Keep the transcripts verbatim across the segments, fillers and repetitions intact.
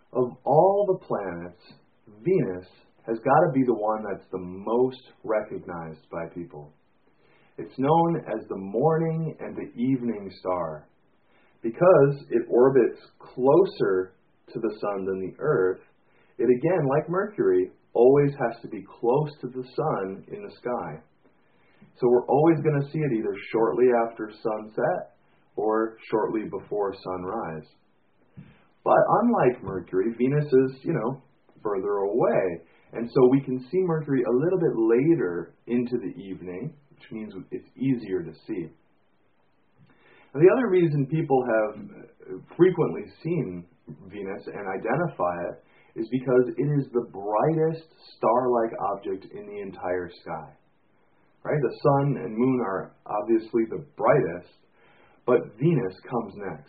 Of all the planets, Venus has got to be the one that's the most recognized by people. It's known as the morning and the evening star. Because it orbits closer to the sun than the Earth, it again, like Mercury, always has to be close to the sun in the sky. So we're always going to see it either shortly after sunset or shortly before sunrise. But unlike Mercury, Venus is, you know, further away. And so we can see Mercury a little bit later into the evening, which means it's easier to see. And the other reason people have frequently seen Venus and identify it is because it is the brightest star-like object in the entire sky. Right? The sun and moon are obviously the brightest, but Venus comes next.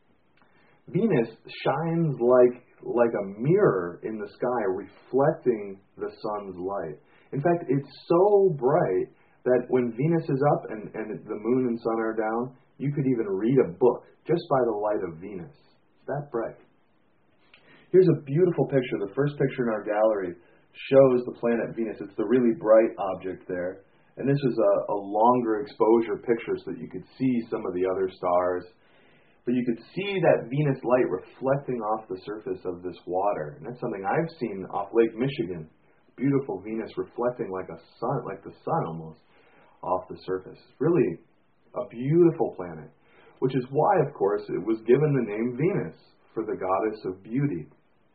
Venus shines like, like a mirror in the sky, reflecting the sun's light. In fact, it's so bright that when Venus is up and, and the moon and sun are down, you could even read a book just by the light of Venus. It's that bright. Here's a beautiful picture. The first picture in our gallery shows the planet Venus. It's the really bright object there. And this is a, a longer exposure picture so that you could see some of the other stars. But you could see that Venus light reflecting off the surface of this water. And that's something I've seen off Lake Michigan. Beautiful Venus reflecting like a sun, like the sun almost, off the surface. Really a beautiful planet, which is why, of course, it was given the name Venus, for the goddess of beauty.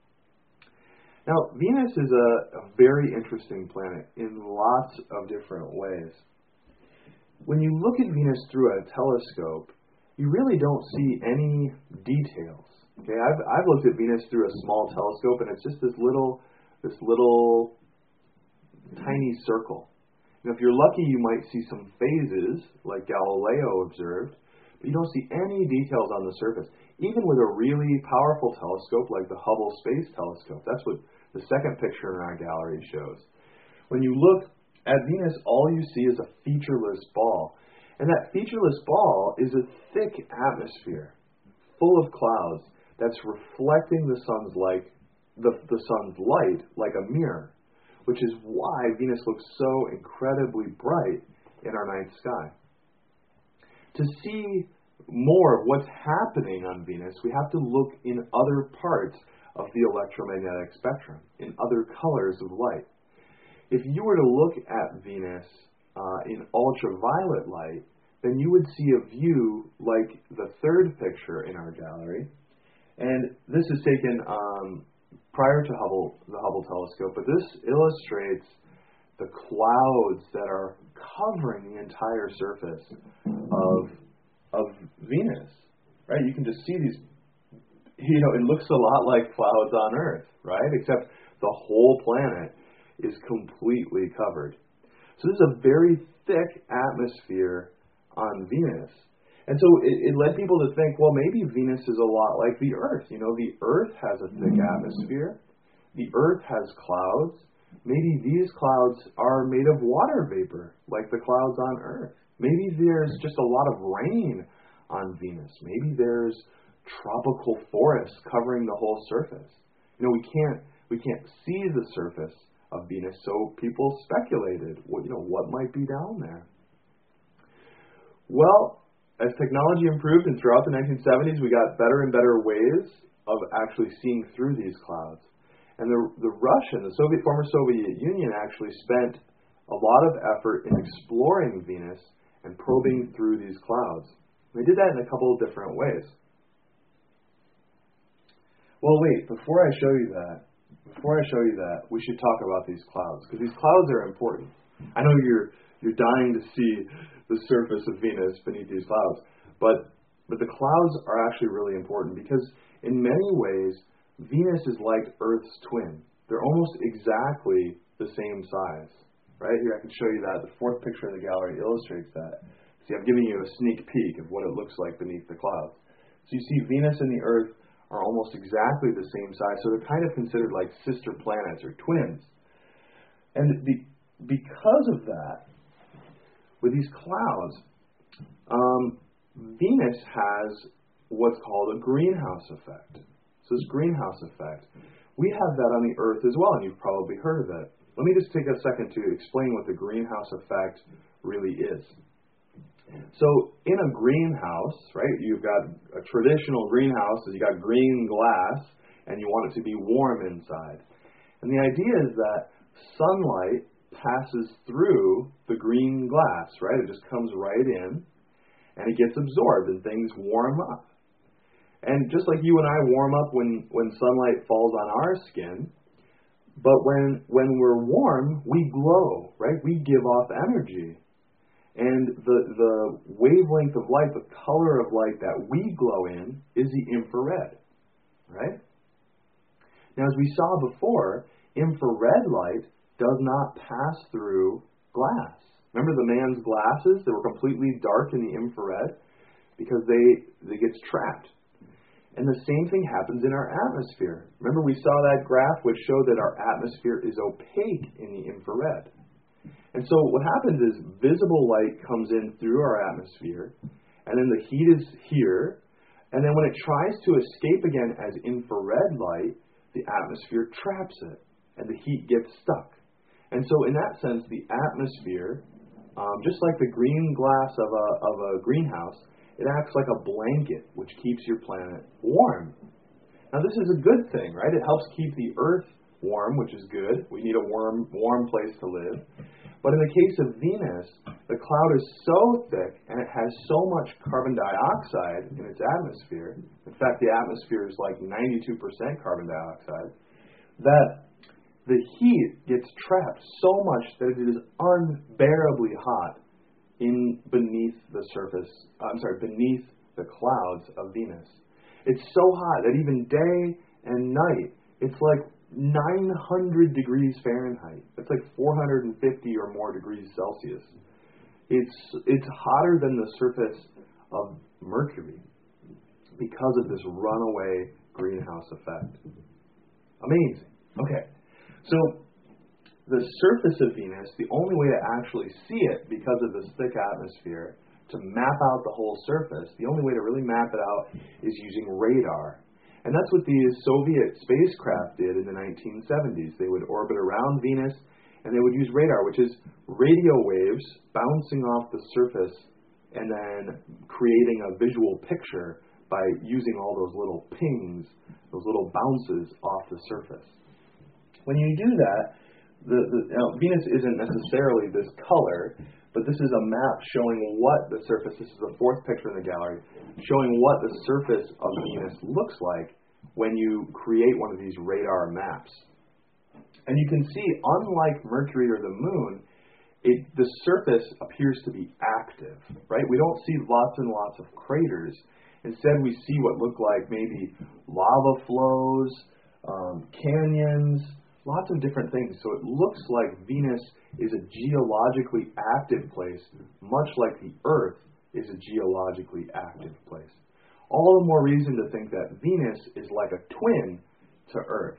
Now, Venus is a, a very interesting planet in lots of different ways. When you look at Venus through a telescope, you really don't see any details. Okay, I've I've looked at Venus through a small telescope, and it's just this little this little tiny circle. And if you're lucky, you might see some phases, like Galileo observed, but you don't see any details on the surface. Even with a really powerful telescope like the Hubble Space Telescope, that's what the second picture in our gallery shows. When you look at Venus, all you see is a featureless ball. And that featureless ball is a thick atmosphere full of clouds that's reflecting the sun's light, the, the sun's light like a mirror, which is why Venus looks so incredibly bright in our night sky. To see more of what's happening on Venus, we have to look in other parts of the electromagnetic spectrum, in other colors of light. If you were to look at Venus uh, in ultraviolet light, then you would see a view like the third picture in our gallery. And this is taken um, prior to Hubble, the Hubble telescope, but this illustrates the clouds that are covering the entire surface of, of Venus. Right? You can just see these, you know, it looks a lot like clouds on Earth, right? Except the whole planet is completely covered. So this is a very thick atmosphere on Venus. And so it, it led people to think, well, maybe Venus is a lot like the Earth. You know, the Earth has a thick atmosphere. The Earth has clouds. Maybe these clouds are made of water vapor, like the clouds on Earth. Maybe there's just a lot of rain on Venus. Maybe there's tropical forests covering the whole surface. You know, we can't we can't see the surface of Venus, so people speculated, well, you know, what might be down there? Well, as technology improved and throughout the nineteen seventies, we got better and better ways of actually seeing through these clouds. And the, the Russian, the Soviet, former Soviet Union actually spent a lot of effort in exploring Venus and probing through these clouds. They did that in a couple of different ways. Well, wait, before I show you that, before I show you that, we should talk about these clouds, because these clouds are important. I know you're you're dying to see the surface of Venus beneath these clouds, but but the clouds are actually really important because in many ways, Venus is like Earth's twin. They're almost exactly the same size. Right here, I can show you that. The fourth picture in the gallery illustrates that. See, I'm giving you a sneak peek of what it looks like beneath the clouds. So you see Venus and the Earth are almost exactly the same size, so they're kind of considered like sister planets or twins. And the, because of that, with these clouds, um, Venus has what's called a greenhouse effect. So this greenhouse effect, we have that on the Earth as well, and you've probably heard of it. Let me just take a second to explain what the greenhouse effect really is. So in a greenhouse, right, you've got a traditional greenhouse, so you've got green glass, and you want it to be warm inside. And the idea is that sunlight passes through the green glass, right? It just comes right in, and it gets absorbed, and things warm up. And just like you and I warm up when, when sunlight falls on our skin, but when when we're warm, we glow, right? We give off energy. And the, the wavelength of light, the color of light that we glow in is the infrared, right? Now, as we saw before, infrared light does not pass through glass. Remember the man's glasses? They were completely dark in the infrared because they, they gets trapped. And the same thing happens in our atmosphere. Remember we saw that graph which showed that our atmosphere is opaque in the infrared. And so what happens is visible light comes in through our atmosphere, and then the heat is here, and then when it tries to escape again as infrared light, the atmosphere traps it, and the heat gets stuck. And so in that sense, the atmosphere, um, just like the green glass of a, of a greenhouse, it acts like a blanket which keeps your planet warm. Now this is a good thing, right? It helps keep the Earth warm, which is good. We need a warm, warm place to live. But in the case of Venus, the cloud is so thick and it has so much carbon dioxide in its atmosphere, in fact the atmosphere is like ninety-two percent carbon dioxide, that the heat gets trapped so much that it is unbearably hot in beneath the surface, I'm sorry, beneath the clouds of Venus. It's so hot that even day and night, it's like nine hundred degrees Fahrenheit. That's like four hundred fifty or more degrees Celsius. It's it's hotter than the surface of Mercury because of this runaway greenhouse effect. Amazing. Okay, so the surface of Venus, the only way to actually see it because of this thick atmosphere, to map out the whole surface, the only way to really map it out is using radar. And that's what the Soviet spacecraft did in the nineteen seventies. They would orbit around Venus, and they would use radar, which is radio waves bouncing off the surface and then creating a visual picture by using all those little pings, those little bounces off the surface. When you do that, the, the, now, Venus isn't necessarily this color, but this is a map showing what the surface, this is the fourth picture in the gallery, showing what the surface of Venus looks like when you create one of these radar maps. And you can see, unlike Mercury or the Moon, it, the surface appears to be active, right? We don't see lots and lots of craters. Instead, we see what look like maybe lava flows, um, canyons, lots of different things. So it looks like Venus is a geologically active place, much like the Earth is a geologically active place. All the more reason to think that Venus is like a twin to Earth.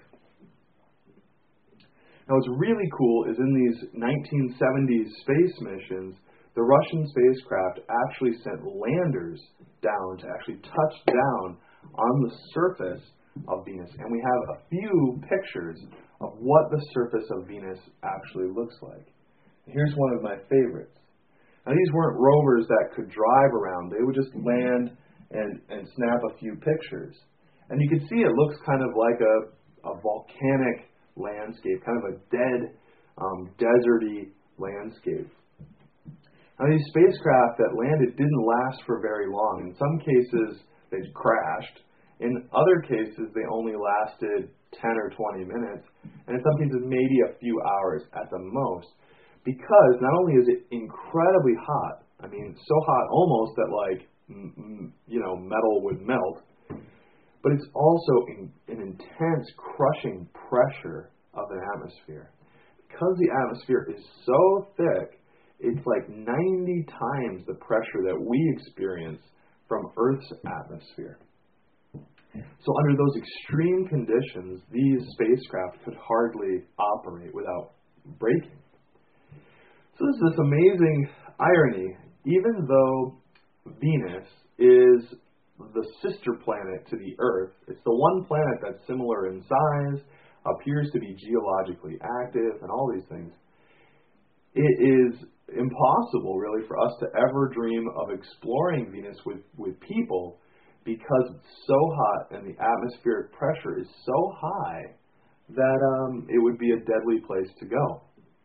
Now what's really cool is in these nineteen seventies space missions, the Russian spacecraft actually sent landers down to actually touch down on the surface of Venus. And we have a few pictures of what the surface of Venus actually looks like. Here's one of my favorites. Now these weren't rovers that could drive around. They would just land and, and snap a few pictures. And you can see it looks kind of like a, a volcanic landscape, kind of a dead, um, deserty landscape. Now these spacecraft that landed didn't last for very long. In some cases, they crashed. In other cases, they only lasted ten or twenty minutes. And in some cases, maybe a few hours at the most. Because not only is it incredibly hot, I mean, so hot almost that, like, m- you know, metal would melt, but it's also in, an intense crushing pressure of an atmosphere. Because the atmosphere is so thick, it's like ninety times the pressure that we experience from Earth's atmosphere. So under those extreme conditions, these spacecraft could hardly operate without braking. So there's this amazing irony. Even though Venus is the a sister planet to the Earth. It's the one planet that's similar in size, appears to be geologically active, and all these things. It is impossible, really, for us to ever dream of exploring Venus with, with people because it's so hot and the atmospheric pressure is so high that um, it would be a deadly place to go.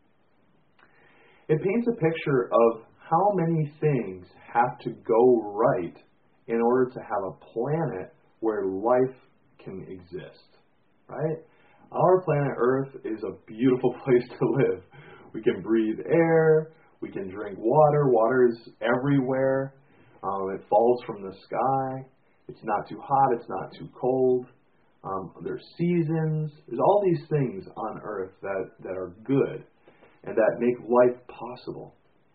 It paints a picture of how many things have to go right in order to have a planet where life can exist, right? Our planet Earth is a beautiful place to live. We can breathe air, we can drink water, water is everywhere, um, it falls from the sky, it's not too hot, it's not too cold, um, there's seasons, there's all these things on Earth that, that are good and that make life possible.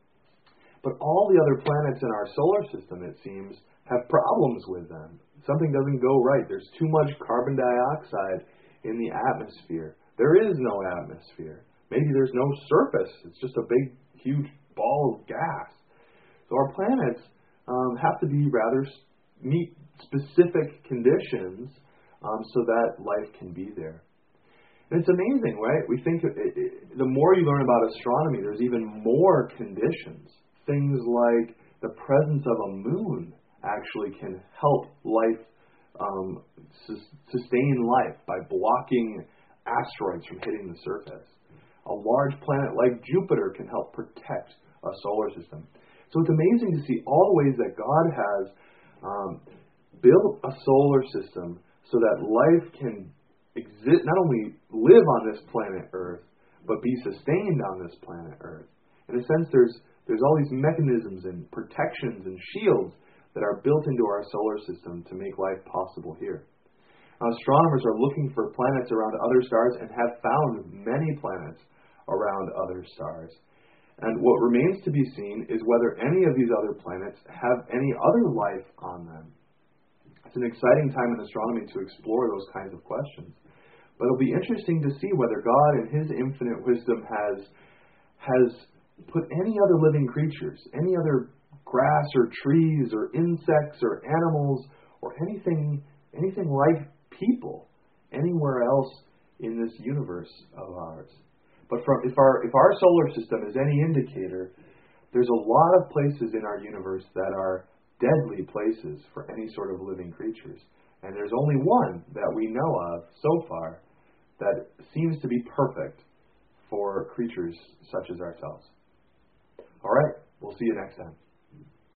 But all the other planets in our solar system, it seems, have problems with them. Something doesn't go right. There's too much carbon dioxide in the atmosphere. There is no atmosphere. Maybe there's no surface. It's just a big, huge ball of gas. So our planets um, have to be rather meet specific conditions um, so that life can be there. And it's amazing, right? We think it, it, the more you learn about astronomy, there's even more conditions. Things like the presence of a moon actually can help life, um, sus- sustain life by blocking asteroids from hitting the surface. A large planet like Jupiter can help protect a solar system. So it's amazing to see all the ways that God has um, built a solar system so that life can exist, not only live on this planet Earth, but be sustained on this planet Earth. In a sense, there's there's all these mechanisms and protections and shields that are built into our solar system to make life possible here. Now, astronomers are looking for planets around other stars and have found many planets around other stars. And what remains to be seen is whether any of these other planets have any other life on them. It's an exciting time in astronomy to explore those kinds of questions. But it'll be interesting to see whether God in His infinite wisdom has has put any other living creatures, any other grass or trees or insects or animals or anything anything like people anywhere else in this universe of ours. But from, if our if our solar system is any indicator, there's a lot of places in our universe that are deadly places for any sort of living creatures. And there's only one that we know of so far that seems to be perfect for creatures such as ourselves. All right, we'll see you next time.